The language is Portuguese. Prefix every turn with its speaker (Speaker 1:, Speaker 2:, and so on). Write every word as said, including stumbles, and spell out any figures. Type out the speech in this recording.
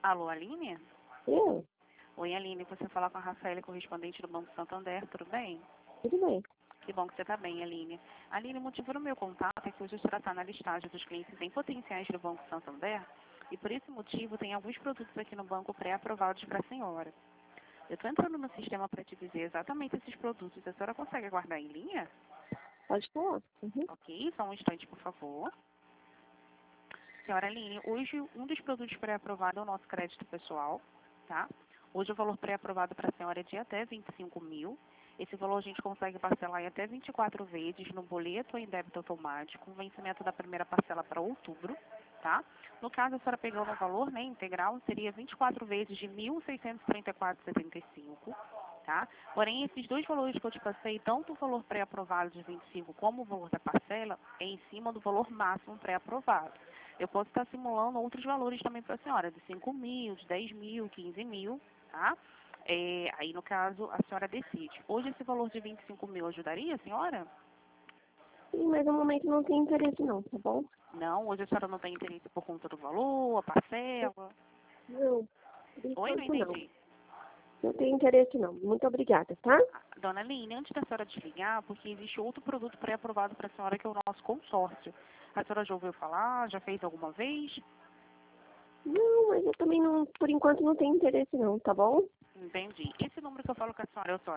Speaker 1: Alô, Aline?
Speaker 2: Eu?
Speaker 1: Oi, Aline, você fala com a Rafaela, correspondente do Banco Santander, tudo bem?
Speaker 2: Tudo bem.
Speaker 1: Que bom que você está bem, Aline. Aline, o motivo do meu contato é que hoje a senhora está na listagem dos clientes em potenciais do Banco Santander e por esse motivo tem alguns produtos aqui no banco pré-aprovados para a senhora. Eu estou entrando no sistema para te dizer exatamente esses produtos. A senhora consegue aguardar em linha?
Speaker 2: Pode falar. Uhum.
Speaker 1: Ok, só um instante, por favor. Senhora Aline, hoje um dos produtos pré-aprovados é o nosso crédito pessoal, tá? Hoje o valor pré-aprovado para a senhora é de até vinte e cinco mil. Esse valor a gente consegue parcelar em até vinte e quatro vezes no boleto ou em débito automático, com vencimento da primeira parcela para outubro, tá? No caso, a senhora pegando o valor, né, integral, seria vinte e quatro vezes de mil seiscentos e trinta e quatro vírgula setenta e cinco, tá? Porém, esses dois valores que eu te passei, tanto o valor pré-aprovado de vinte e cinco como o valor da parcela, é em cima do valor máximo pré-aprovado. Eu posso estar simulando outros valores também para a senhora, de cinco mil, de dez mil, quinze mil, tá? É, aí, no caso, a senhora decide. Hoje, esse valor de vinte e cinco mil ajudaria a senhora?
Speaker 2: Sim, mas no momento não tem interesse não, tá bom?
Speaker 1: Não, hoje a senhora não tem interesse por conta do valor, a parcela?
Speaker 2: Não, por
Speaker 1: Oi, não
Speaker 2: enquanto não.
Speaker 1: entendi.
Speaker 2: Não tem interesse não. Muito obrigada, tá?
Speaker 1: Dona Aline, antes da senhora desligar, porque existe outro produto pré-aprovado para a senhora que é o nosso consórcio. A senhora já ouviu falar? Já fez alguma vez?
Speaker 2: Não, mas eu também não, por enquanto não tenho interesse não, tá bom?
Speaker 1: Entendi. Esse número que eu falo com a senhora é o